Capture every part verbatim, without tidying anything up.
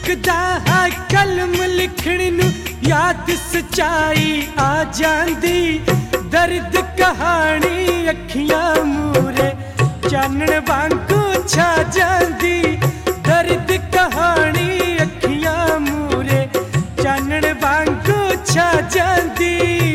चुकदा है कलम लिखण नू याद सच्चाई आ जांदी दर्द कहानी अखियां मूरे चानण वांगू छा जांदी दर्द कहानी अखियां मूरे चानण वांगू छा जांदी।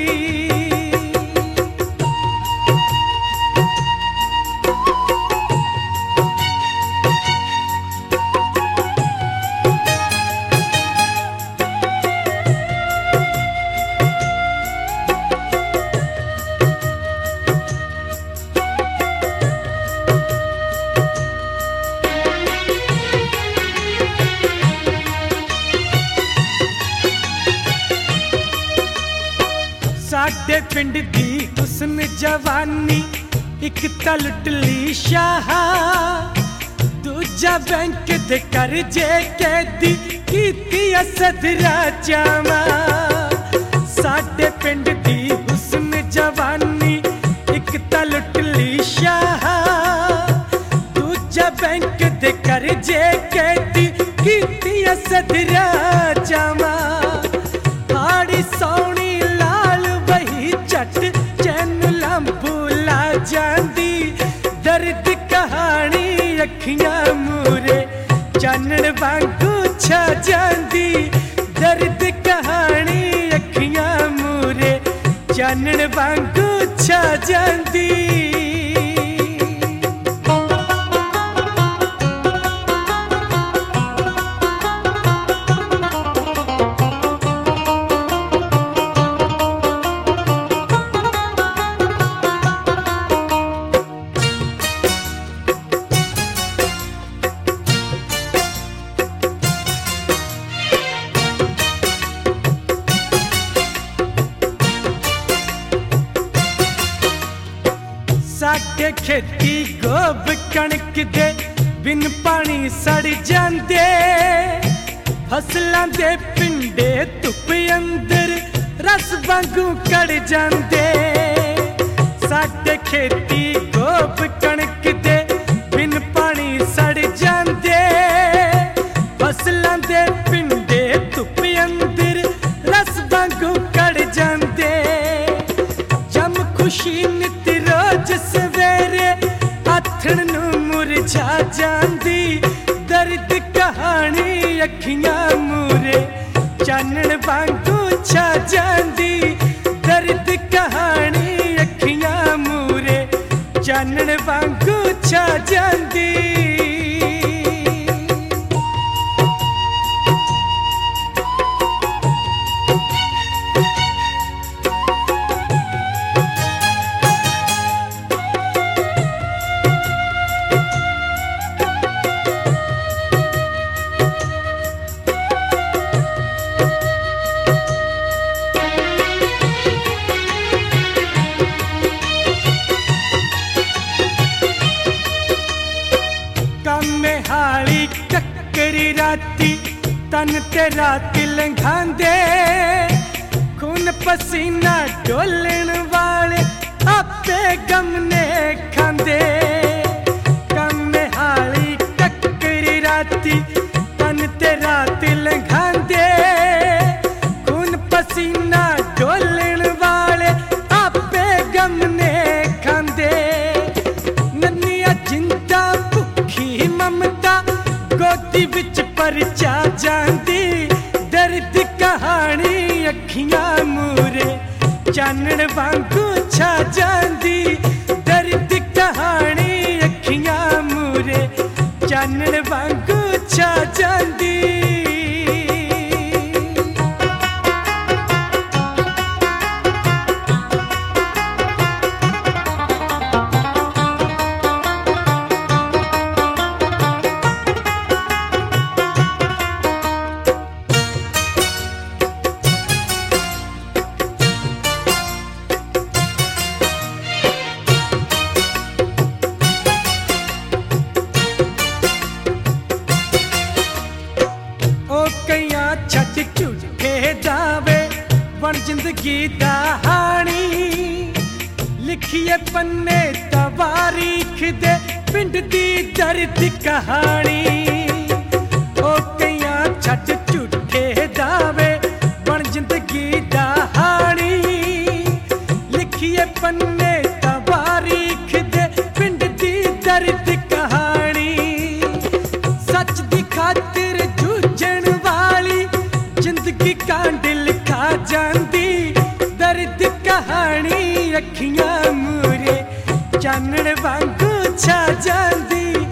साडे पिंड दी हुस्न जवानी एक तां लुटली शाह दूजा बैंक दे करजे कैदी कीती सदरा चावा। साडे पिंड दी हुस्न जवानी एक तां लुटली शाह दूजा बैंक दे करजे कैदी कीती सदरा चावा। हाड़ी सौनी चैन लंबूला जांदी दर्द कहानी अखियां मूरे चानण वांगू छा जांदी दर्द कहानी अखियां मूरे चानण वांगू छा जांदी। साडे खेती गोब कणक दे बिन पानी सड़ जांदे फसलां दे पिंडे धुप अंदर रस वांगू कड़ जांदे। साडे खेती गोब कणक दे बिन पानी सड़ जांदे फसलां दे पिंडे धुप अंदर रस वांगू कड़ जांदे। जम खुशी नित रोज सवेरे आथण नू मुरझा जांदी दर्द कहानी अखियां मूरे चानण वांगू छा जांदी दर्द कहानी अखियां मूरे चानण वांगू छा जांदी। हाली ककरी राती तन ते रात लंघांदे खून पसीना डोलण वाले आपे गमने खांदे। कम हाली ककरी राती तन ते रात लंघांदे खून पसीना डोलण वाले आपे गमने खांदे। नन्निया जिंदा भुखी ममता गोदी विच परचा जांदी दर्द कहानी अखियां मूरे चानण वांगू छा जांदी दर्द कहानी अखियां मूरे चानण वांगू छा जांदी। जिंदगी दा हानी लिखिए पन्ने तवारीख दे पिंड दी दर्द कहानी ओ कइयां छट अखियां मूरे चानण वांगू छा जांदी।